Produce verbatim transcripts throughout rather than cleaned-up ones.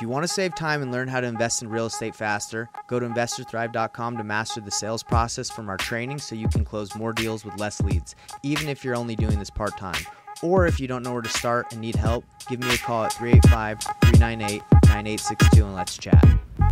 If you want to save time and learn how to invest in real estate faster, go to investor thrive dot com to master the sales process from our training so you can close more deals with less leads, even if you're only doing this part-time. Or if you don't know where to start and need help, give me a call at three eight five, three nine eight, nine eight six two and let's chat.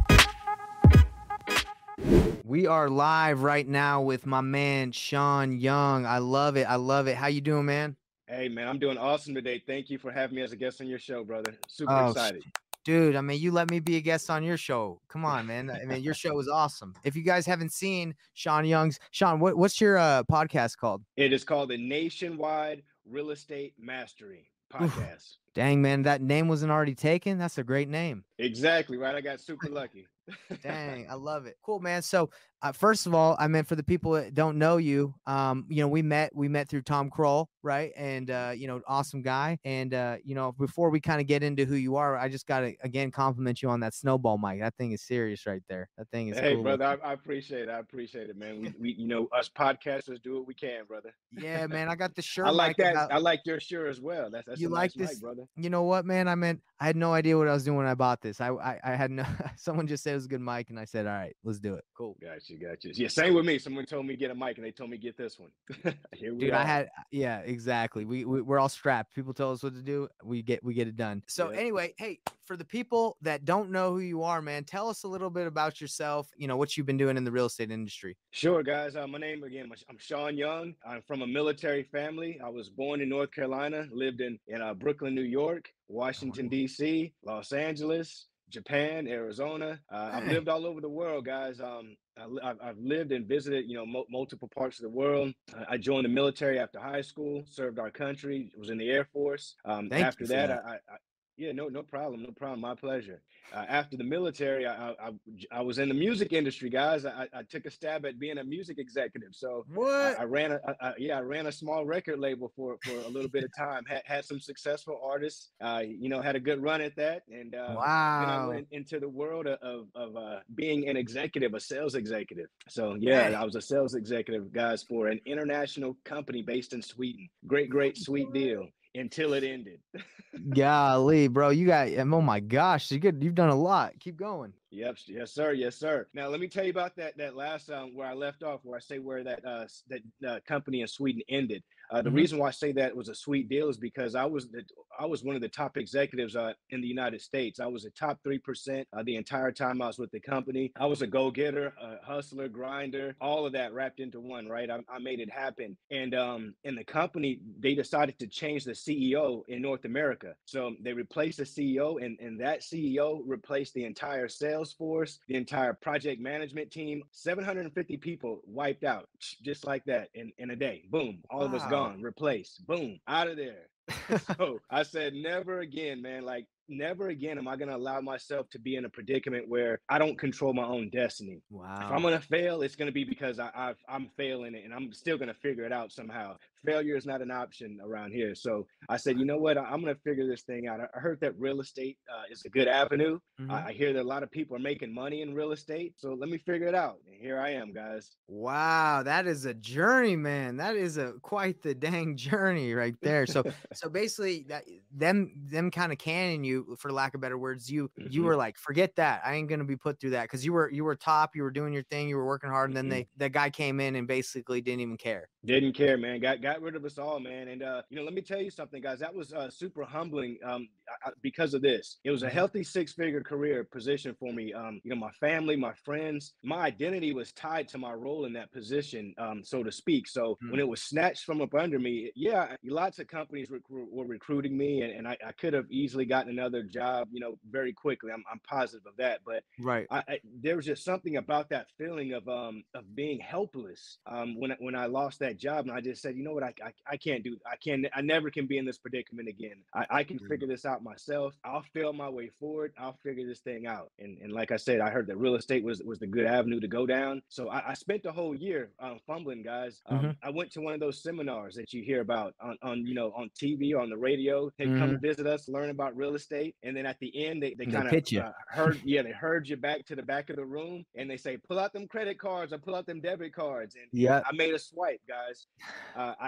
We are live right now with my man, Sean Young. I love it. I love it. How you doing, man? Hey, man, I'm doing awesome today. Thank you for having me as a guest on your show, brother. Super Oh, excited. Dude, I mean, you let me be a guest on your show. Come on, man. I mean, your show is awesome. If you guys haven't seen Sean Young's, Sean, what, what's your uh, podcast called? It is called the Nationwide Real Estate Mastery Podcast. Oof. Dang, man, that name wasn't already taken. That's a great name. Exactly, right? I got super lucky. Dang, I love it. Cool, man. So uh, first of all, I meant for the people that don't know you, um, you know, we met, we met through Tom Kroll, right? And, uh, you know, awesome guy. And, uh, you know, before we kind of get into who you are, I just got to, again, compliment you on that snowball mic. That thing is serious right there. That thing is Hey, cool. brother, I, I appreciate it. I appreciate it, man. We, we, you know, us podcasters do what we can, brother. Yeah, man. I got the shirt. I like that. About... I like your shirt as well. That's, that's you a like nice this, mic, brother. You know what, man? I meant, I had no idea what I was doing when I bought this. I, I, I had no, someone just said it was a good mic and I said, all right, let's do it. Cool. Gotcha, gotcha. Yeah, same with me. Someone told me get a mic and they told me get this one. Here we Dude, are. I had, yeah, exactly. We, we we're all strapped. People tell us what to do. We get we get it done. So yeah. Anyway, hey, for the people that don't know who you are, man, tell us a little bit about yourself. You know what you've been doing in the real estate industry. Sure, guys. Uh, my name again. I'm Sean Young. I'm from a military family. I was born in North Carolina. Lived in in uh, Brooklyn, New York, Washington D C, Los Angeles, Japan, Arizona. Uh, I've lived all over the world, guys. Um, I, I've lived and visited, you know, mo- multiple parts of the world. I joined the military after high school, served our country, was in the Air Force. Um, Thank after you for that, that. I, I, yeah, no, no problem, no problem. My pleasure. Uh, after the military, I, I, I was in the music industry, guys. I, I took a stab at being a music executive. So what? I, I ran a, I, yeah, I ran a small record label for for a little bit of time. Had had some successful artists. Uh, you know, had a good run at that. And uh, wow. then I went into the world of of uh, being an executive, a sales executive. So yeah, hey. I was a sales executive, guys, for an international company based in Sweden. Great, great, sweet deal. Until it ended. Golly, bro, you got, oh my gosh, you good. You've done a lot. Keep going. Yep. Yes, sir. Yes, sir. Now, let me tell you about that that last um, where I left off, where I say where that uh, that uh, company in Sweden ended. Uh, the mm-hmm. reason why I say that was a sweet deal is because I was the, I was one of the top executives uh, in the United States. I was a top three percent uh, the entire time I was with the company. I was a go-getter, a hustler, grinder, all of that wrapped into one, right? I, I made it happen. And um, in the company, they decided to change the C E O in North America. So they replaced the C E O, and, and that C E O replaced the entire sales force, the entire project management team. seven hundred fifty people wiped out just like that in, in a day. Boom. All wow. of us gone, replaced. Boom. Out of there. So I said, never again, man. Like, never again am I going to allow myself to be in a predicament where I don't control my own destiny. Wow. If I'm going to fail, it's going to be because I, I've, I'm failing it and I'm still going to figure it out somehow. Failure is not an option around here. So I said, you know what? I'm going to figure this thing out. I heard that real estate uh, is a good avenue. Mm-hmm. I, I hear that a lot of people are making money in real estate. So let me figure it out. And here I am, guys. Wow. That is a journey, man. That is a quite the dang journey right there. So, so basically that them, them kind of canning you, for lack of better words, you, mm-hmm. you were like, forget that. I ain't going to be put through that. Cause you were, you were top, you were doing your thing, you were working hard. And then mm-hmm. they, that guy came in and basically didn't even care. Didn't care, man. Got, got rid of us all, man. And, uh, you know, let me tell you something, guys, that was uh, super humbling um, I, because of this. It was a healthy six figure career position for me. Um, you know, my family, my friends, my identity was tied to my role in that position, um, so to speak. So mm-hmm. when it was snatched from up under me, yeah, lots of companies rec- were recruiting me and, and I, I could have easily gotten another job, you know, very quickly. I'm, I'm positive of that. But right. I, I, there was just something about that feeling of um, of being helpless um, when, when I lost that job. And I just said, you know what, I, I, I can't do, I can't, I never can be in this predicament again. I, I can mm-hmm. figure this out myself. I'll fail my way forward. I'll figure this thing out. And and like I said, I heard that real estate was, was the good avenue to go down. So I, I spent the whole year um, fumbling, guys. Um, mm-hmm. I went to one of those seminars that you hear about on, on you know, on T V or on the radio. They mm-hmm. come visit us, learn about real estate. And then at the end, they, they kind of uh, heard, yeah, they heard you back to the back of the room and they say, pull out them credit cards or pull out them debit cards. And yeah, I made a swipe, guys. Uh, I,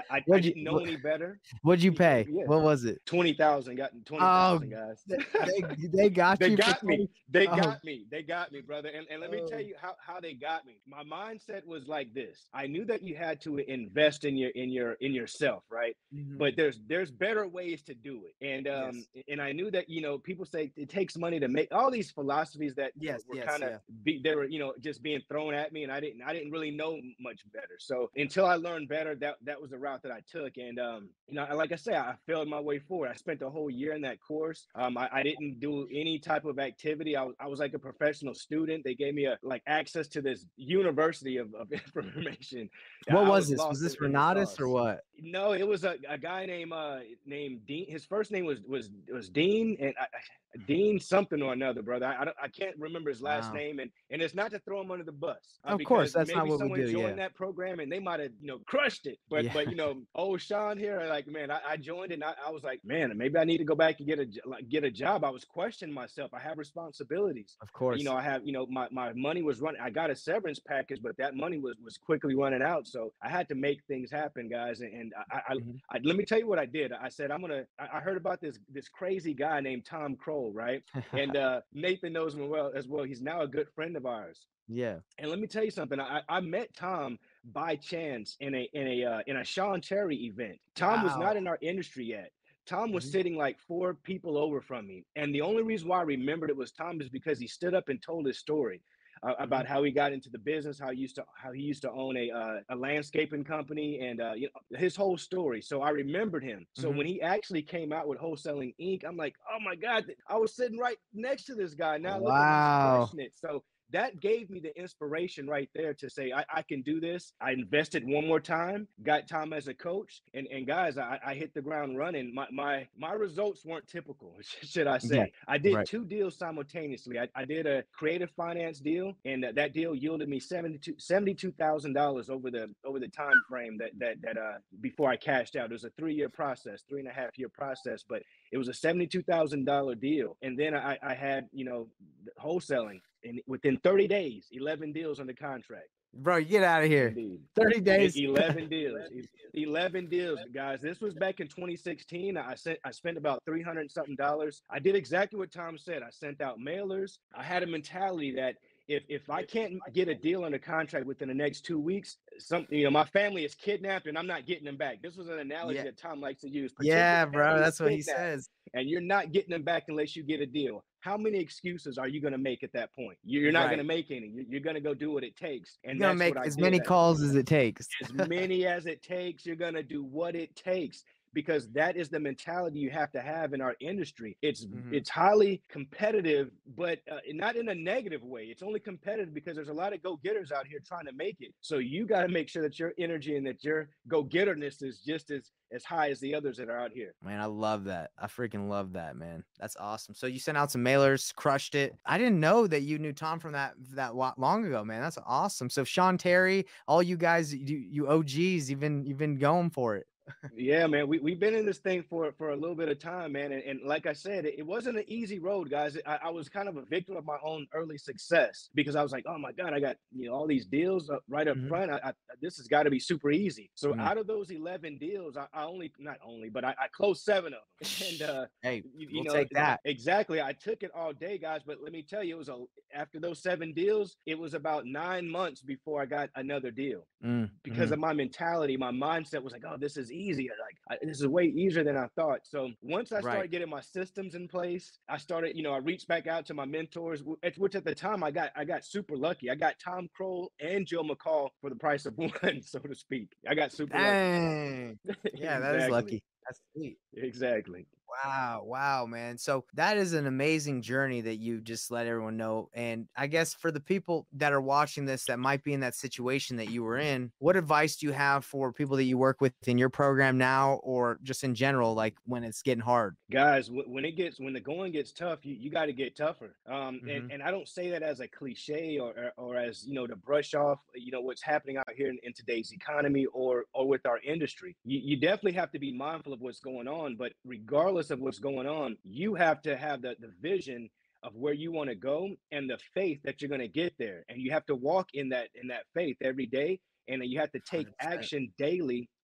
I, I, I What'd you didn't know what, any better. what'd you Yeah, pay? yeah. What was it? twenty thousand, got twenty Oh, thousand guys. th- they they got They you for got me. twenty. They Oh, got me. They got me, brother. And, and let me tell oh. you how, how they got me. My mindset was like this. I knew that you had to invest in your in your in yourself, right? Mhm. But there's there's better ways to do it. And um Yes. and I knew that, you know, people say it takes money to make all these philosophies that were, Yes. were Yes. kind of Yeah. be they were, you know, just being thrown at me, and I didn't I didn't really know much better. So until I learned better, that that was the route that I took. And um, you know, like I say, I failed my way forward. I spent a whole year in that course. Um, I, I didn't do any type of activity. I was I was like a professional student. They gave me a like access to this university of, of information. What I was was this? Was lost in, this in the Renatus or sauce. what? No, it was a, a guy named uh named Dean. His first name was was was Dean, and I, Dean something or another, brother. I, I, don't, I can't remember his last Wow. name, and and it's not to throw him under the bus, uh, Of course, because that's not maybe what we someone do. Yeah. joined that program and they might have, you know, crushed it. But Yeah. but you know, old Sean here, like, man, I, I joined and I, I was like, man, maybe I need to go back and get a like get a job. I was questioning myself. I have responsibilities. Of You course. know, I have, you know, my, my money was running. I got a severance package, but that money was was quickly running out. So I had to make things happen, guys. And, and I, I, Mhm. I let me tell you what I did. I said, I'm gonna. I I heard about this this crazy guy named Tom Kroll, right? And uh, Nathan knows him well as well. He's now a good friend of ours. Yeah. And let me tell you something. I, I met Tom by chance in a in a uh, in a Sean Terry event. Tom was Wow. not in our industry yet. Tom was Mhm. sitting like four people over from me, and the only reason why I remembered it was Tom is because he stood up and told his story uh, Mhm. about how he got into the business, how he used to how he used to own a uh, a landscaping company, and uh, you know, his whole story. So I remembered him. So Mhm. when he actually came out with Wholesaling Inc, I'm like, oh my god, I was sitting right next to this guy. Now look at him, he's Wow. crushing it. So that gave me the inspiration right there to say I, I can do this. I invested one more time, got Tom as a coach, and and guys, I, I hit the ground running. My my my results weren't typical, should I Yeah. say? I did Right. two deals simultaneously. I, I did a creative finance deal, and that, that deal yielded me seventy-two thousand dollars over the over the time frame that that that uh before I cashed out. It was a three year process, three and a half year process, but it was a seventy-two thousand dollar deal. And then I, I had, you know, wholesaling, and within thirty days, eleven deals under contract. Bro, you get out of here. Indeed. thirty days. eleven deals. eleven deals, guys. This was back in twenty sixteen. I sent I spent about three hundred something dollars. I did exactly what Tom said. I sent out mailers. I had a mentality that if if I can't get a deal under contract within the next two weeks, something, you know, my family is kidnapped and I'm not getting them back. This was an analogy Yeah. that Tom likes to use. Pretend your Yeah, bro. family is That's what he kidnapped says. and you're not getting them back unless you get a deal. How many excuses are you going to make at that point? You're not going Right. to make any. You're going to go do what it takes. You're And gonna that's make what I as did. many calls as it takes. As many as it takes. You're going to do what it takes, because that is the mentality you have to have in our industry. It's Mhm. it's highly competitive, but uh, not in a negative way. It's only competitive because there's a lot of go-getters out here trying to make it. So you got to make sure that your energy and that your go-getterness is just as as high as the others that are out here. Man, I love that. I freaking love that, man. That's awesome. So you sent out some mailers, crushed it. I didn't know that you knew Tom from that that wa- long ago, man. That's awesome. So Sean Terry, all you guys, you, you O Gs, you've been you've been going for it. Yeah, man, we, we've been in this thing for for a little bit of time, man. And, and like I said, it, it wasn't an easy road, guys. I, I was kind of a victim of my own early success, because I was like, oh my God, I got, you know, all these deals up, right up Mhm. front. I, I, this has got to be super easy. So Mm. out of those eleven deals, I, I only, not only, but I, I closed seven of them. And, uh, Hey, you, you we'll know, take that. exactly. I took it all day, guys. But let me tell you, it was a, after those seven deals, it was about nine months before I got another deal, Mm, because mhm. of my mentality. My mindset was like, oh, this is easy. Like, I, this is way easier than I thought. So once I Right. started getting my systems in place, I started, you know, I reached back out to my mentors, which at the time I got, I got super lucky. I got Tom Kroll and Joe McCall for the price of one, so to speak. I got super Dang. lucky. Yeah, that is Exactly. lucky. That's sweet. Exactly. Wow, wow, man. So that is an amazing journey that you just let everyone know. And I guess for the people that are watching this that might be in that situation that you were in, what advice do you have for people that you work with in your program now, or just in general, like when it's getting hard? Guys, when it gets, when the going gets tough, you, you got to get tougher. Um, and, Mm-hmm. and I don't say that as a cliche, or, or or as, you know, to brush off, you know, what's happening out here in, in today's economy, or or with our industry. You, you definitely have to be mindful of what's going on, but regardless of what's going on, you have to have the, the vision of where you want to go and the faith that you're going to get there. And you have to walk in that in that faith every day, and you have to take one hundred percent. action daily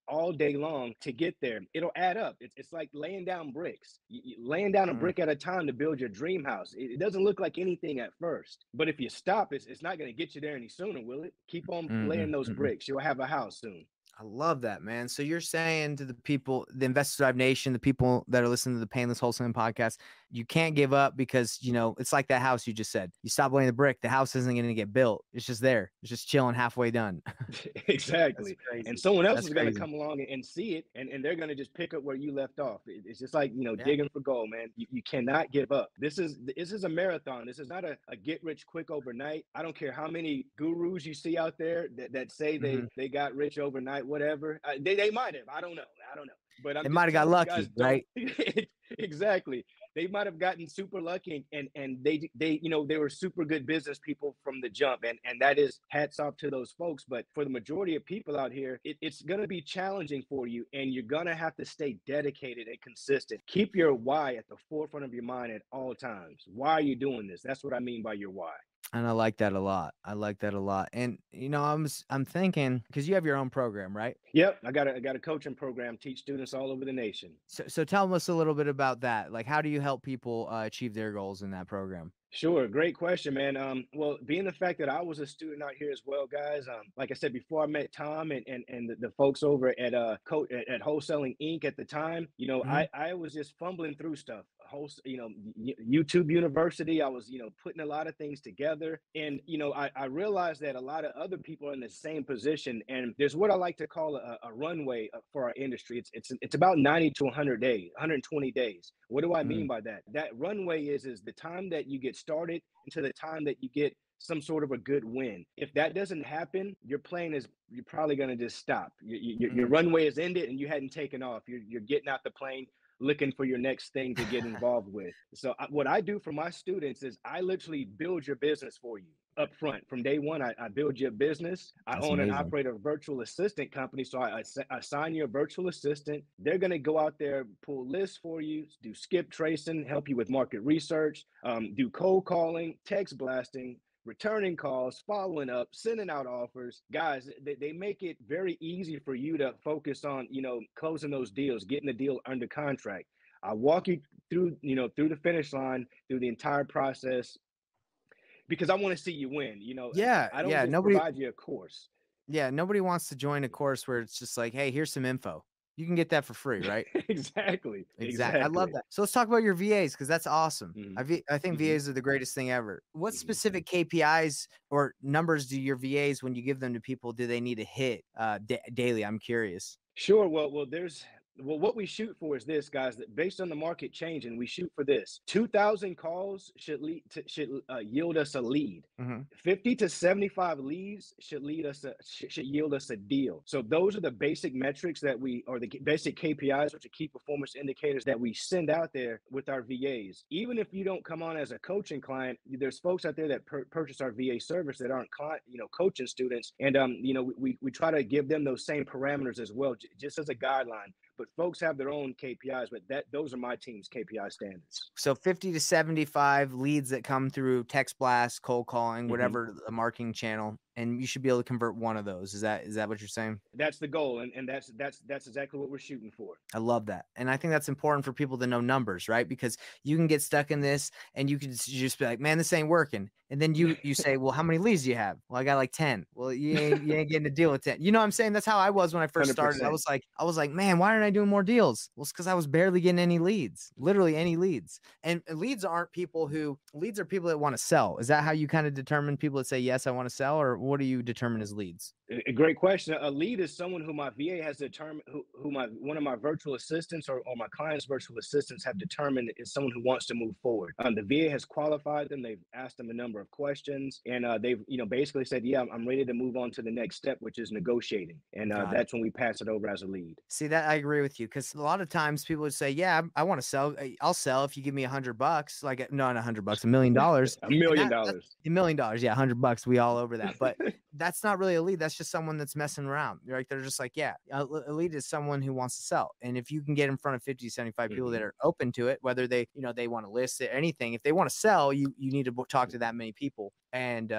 all day long to get there. It'll add up. It's, it's like laying down bricks, you, you, laying down a Mm. brick at a time to build your dream house. It, it doesn't look like anything at first, but if you stop, it's, it's not going to get you there any sooner, will it? Keep on laying Mm-mm, those mm-mm. bricks. You'll have a house soon. I love that, man. So you're saying to the people, the Investor Drive Nation, the people that are listening to the Painless Wholesaling podcast, you can't give up because, you know, it's like that house you just said. You stop laying the brick, the house isn't going to get built. It's just there. It's just chilling halfway done. Exactly. And someone else That's is going to crazy. come along and see it, and, and they're going to just pick up where you left off. It- It's just like, you know, Yeah. digging for gold, man. You, you cannot give up. This is this is a marathon. This is not a, a get rich quick overnight. I don't care how many gurus you see out there that, that say they, Mhm. they got rich overnight, whatever. Uh, they, they might have. I don't know. I don't know. But I'm They just might have got telling you guys, lucky, right? don't- Exactly. They might have gotten super lucky, and and they they you know they were super good business people from the jump, and and that is hats off to those folks. But for the majority of people out here, it, it's going to be challenging for you, and you're going to have to stay dedicated and consistent. Keep your why at the forefront of your mind at all times. Why are you doing this? That's what I mean by your why. And I like that a lot. I like that a lot. And, you know, I'm, s- I'm thinking, because you have your own program, right? Yep, I got a I got a coaching program, teach students all over the nation. So, so tell us a little bit about that. Like, how do you help people uh, achieve their goals in that program? Sure, great question, man. Um, well, being the fact that I was a student out here as well, guys. Um, like I said before, I met Tom and and, and the, the folks over at uh Co- at, at Wholesaling Inc at the time. You know, Mhm. I I was just fumbling through stuff. Host, you know, Y- YouTube University. I was, you know, putting a lot of things together, and you know, I I realized that a lot of other people are in the same position. And there's what I like to call a, a runway uh, for our industry. It's it's it's about ninety to one hundred days, one hundred twenty days. What do I mean Mhm. by that? That runway is is the time that you get started into the time that you get some sort of a good win. If that doesn't happen, your plane is you're probably going to just stop. Your, your, your Mhm. runway is ended and you hadn't taken off. You're, you're getting out the plane looking for your next thing to get involved with. So I, what I do for my students is I literally build your business for you up front. From day one, I, I build your business. I That's own and amazing. operate a virtual assistant company. So I, I assign you a virtual assistant. They're going to go out there, pull lists for you, do skip tracing, help you with market research, um, do cold calling, text blasting, returning calls, following up, sending out offers. Guys, they, they make it very easy for you to focus on, you know, closing those deals, getting the deal under contract. I walk you through, you know, through the finish line, through the entire process, because I want to see you win. You know, Yeah. I don't Yeah. just Nobody, provide you a course. yeah. Nobody wants to join a course where it's just like, hey, here's some info. You can get that for free, right? Exactly. Exactly. I love Exactly. that. So let's talk about your V As because that's awesome. Mhm. I, v- I think Mhm. V As are the greatest thing ever. What Mhm. specific K P Is or numbers do your V As, when you give them to people, do they need to hit uh, da- daily? I'm curious. Sure. Well, well, there's well, what we shoot for is this, guys. That based on the market changing, we shoot for this. Two thousand calls should lead to, should uh, yield us a lead. Mm-hmm. fifty to seventy-five leads should lead us a, should, should yield us a deal. So those are the basic metrics that we, or the basic K P Is, which are key performance indicators that we send out there with our V As. Even if you don't come on as a coaching client, there's folks out there that per- purchase our V A service that aren't client, you know, coaching students, and um, you know, we we try to give them those same parameters as well, j- just as a guideline. But folks have their own K P Is, but that those are my team's K P I standards. So fifty to seventy-five leads that come through text blast, cold calling, Mhm. whatever the marketing channel, and you should be able to convert one of those. Is that is that what you're saying? That's the goal, and, and that's that's that's exactly what we're shooting for. I love that. And I think that's important for people to know numbers, right? Because you can get stuck in this and you can just just be like, man, this ain't working. And then you you say, well, how many leads do you have? Well, I got like ten. Well, you ain't you ain't getting a deal with ten. You know what I'm saying? That's how I was when I first started. I one hundred percent. was like, I was like, man, why aren't I doing more deals? Well, it's because I was barely getting any leads, literally any leads. And leads aren't people who leads are people that want to sell. Is that how you kind of determine people that say, yes, I want to sell? Or what do you determine as leads? A great question. A lead is someone who my V A has determined, who, who my one of my virtual assistants or, or my client's virtual assistants have determined is someone who wants to move forward. Um, the V A has qualified them. They've asked them a number of questions, and uh, they've you know basically said, yeah, I'm, I'm ready to move on to the next step, which is negotiating, and uh, Got it. that's when we pass it over as a lead. See that I agree with you because a lot of times people would say, "Yeah, I, I want to sell. I- I'll sell if you give me a hundred bucks." Like, no, not a hundred bucks, a million dollars. A And million that- that's dollars. a million dollars. Yeah, a hundred bucks. We all over that. But that's not really a lead. That's just someone that's messing around. You're like, they're just like, yeah, a a lead is someone who wants to sell. And if you can get in front of fifty, seventy-five people that Mhm. are open to it, whether they, you know, they want to list it, anything, if they want to sell, you you need to bo- talk to that many people. And uh,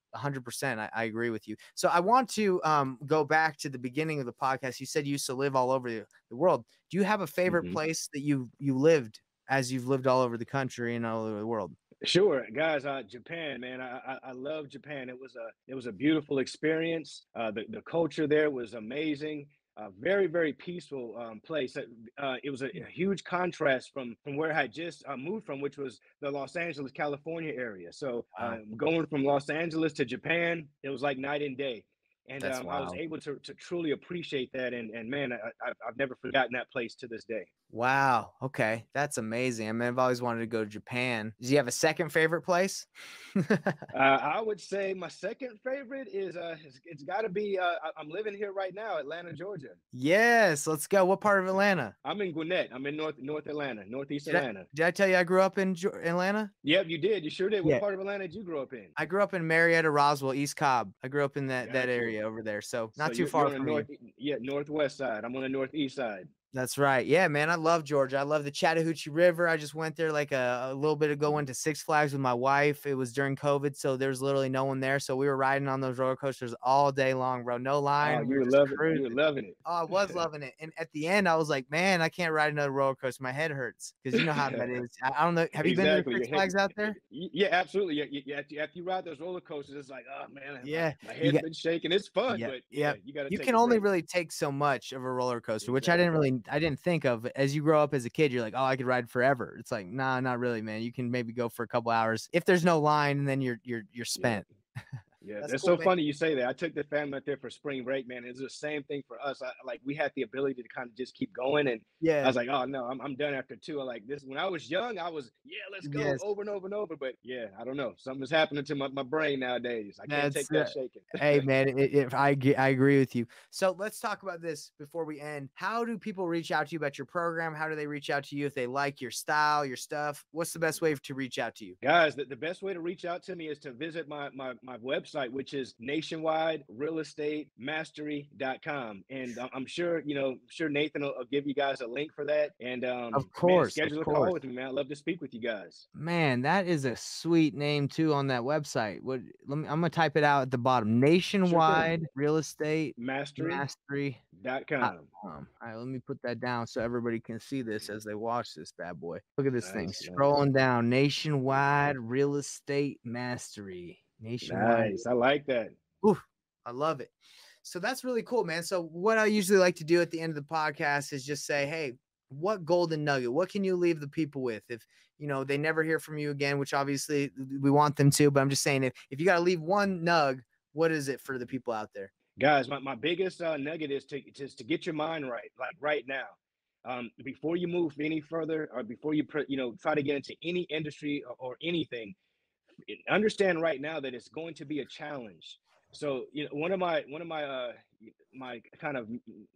one hundred percent. I, I agree with you. So I want to um, go back to the beginning of the podcast. You said you used to live all over the, the world. Do you have a favorite Mm-hmm. place that you you lived as you've lived all over the country and all over the world? Sure, guys. Uh, Japan, man. I, I I love Japan. It was a it was a beautiful experience. Uh, the the culture there was amazing. A very very peaceful um, place. Uh, uh, it was a, a huge contrast from from where I had just uh, moved from, which was the Los Angeles, California area. So Wow. um, going from Los Angeles to Japan, it was like night and day. And That's um, I was wild. able to to truly appreciate that. And and man, I, I, I've never forgotten that place to this day. Wow. Okay. That's amazing. I mean, I've always wanted to go to Japan. Do you have a second favorite place? uh, I would say my second favorite is uh, it's, it's got to be. Uh, I- I'm living here right now, Atlanta, Georgia. Yes. Let's go. What part of Atlanta? I'm in Gwinnett. I'm in North North Atlanta, Northeast Did I, Atlanta. did I tell you I grew up in Jo- Atlanta? Yep, you did. You sure did. What Yeah. part of Atlanta did you grow up in? I grew up in Marietta, Roswell, East Cobb. I grew up in that that Gotcha. area over there, so not So too you're, far you're on the from north, you. yeah, northwest side. I'm on the northeast side. That's right. Yeah, man. I love Georgia. I love the Chattahoochee River. I just went there like a, a little bit ago, went to Six Flags with my wife. It was during COVID, so there's literally no one there. So we were riding on those roller coasters all day long, bro. No line. Oh, we you were were just loving it. You cruising. were loving it. Oh, I was loving it. And at the end, I was like, man, I can't ride another roller coaster. My head hurts because you know how that is. I, I don't know. Have you Exactly. been to Six Your head- Flags out there? Y- Yeah, absolutely. Yeah, yeah, after, after you ride those roller coasters, it's like, oh man, Yeah, my, my you head's got- been shaking. It's fun, Yeah, but yeah. yeah, you got to. You take can a only break. really take so much of a roller coaster, which I didn't really, I didn't think of. As you grow up as a kid, you're like, oh, I could ride forever. It's like, nah, not really, man. You can maybe go for a couple hours if there's no line, and then you're you're you're spent. Yeah, That's that's, cool, so man. funny you say that. I took the family out there for spring break, man. It's the same thing for us. I, like we had the ability to kind of just keep going, and Yeah, I was like, oh no, I'm I'm done after two. I like this. When I was young, I was yeah, let's go Yes. over and over and over. But yeah, I don't know. Something's happening to my, my brain nowadays. I can't That's take that it. shaking. Hey, man, it, it, I ge- I agree with you. So let's talk about this before we end. How do people reach out to you about your program? How do they reach out to you if they like your style, your stuff? What's the best way to reach out to you? Guys, the, the best way to reach out to me is to visit my my, my website, which is nationwide real estate mastery dot com. And I'm, I'm sure, you know, I'm sure Nathan will, will give you guys a link for that. And um, Of man, course, schedule of a call course. with me, man. I'd love to speak with you guys. Man, that is a sweet name too on that website. What? Let me. I'm gonna type it out at the bottom. Nationwide Real Estate mastery Mastery. dot com. Um, all right, let me put that down so everybody can see this as they watch this bad boy. Look at this thing. Nice, nice. Scrolling down. Nationwide Real Estate Mastery. Nationwide. Nice. I like that. Oof, I love it. So that's really cool, man. So what I usually like to do at the end of the podcast is just say, hey, what golden nugget? What can you leave the people with if, you know, they never hear from you again, which obviously we want them to, but I'm just saying if, if you got to leave one nug, what is it for the people out there? Guys, my, my biggest uh, nugget is to just to get your mind right, like right now. Um, before you move any further or before you, you know, try to get into any industry or, or anything, understand right now that it's going to be a challenge. So, you know, one of my, one of my, uh, my kind of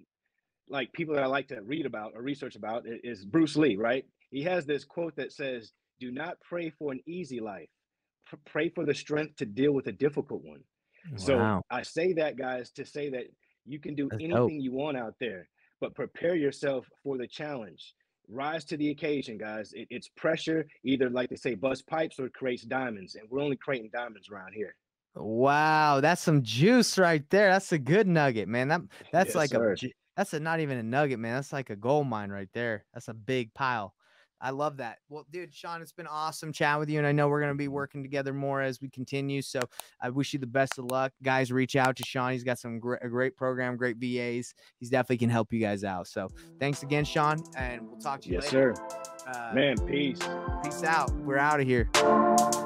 like people that I like to read about or research about is Bruce Lee, right? He has this quote that says, do not pray for an easy life. Pray for the strength to deal with a difficult one. So Wow. I say that, guys, to say that you can do That's anything dope. you want out there, but prepare yourself for the challenge. Rise to the occasion, guys. It, it's pressure, either like they say, bust pipes or it creates diamonds. And we're only creating diamonds around here. Wow, that's some juice right there. That's a good nugget, man. That that's Yes, like sir. a ju- that's a not even a nugget, man. That's like a gold mine right there. That's a big pile. I love that. Well, dude, Sean, it's been awesome chatting with you, and I know we're gonna be working together more as we continue. So I wish you the best of luck, guys. Reach out to Sean. He's got some great, a great program, great V As. He's definitely can help you guys out. So thanks again, Sean, and we'll talk to you Yes, later. sir. Uh, Man, peace. Peace out. We're out of here.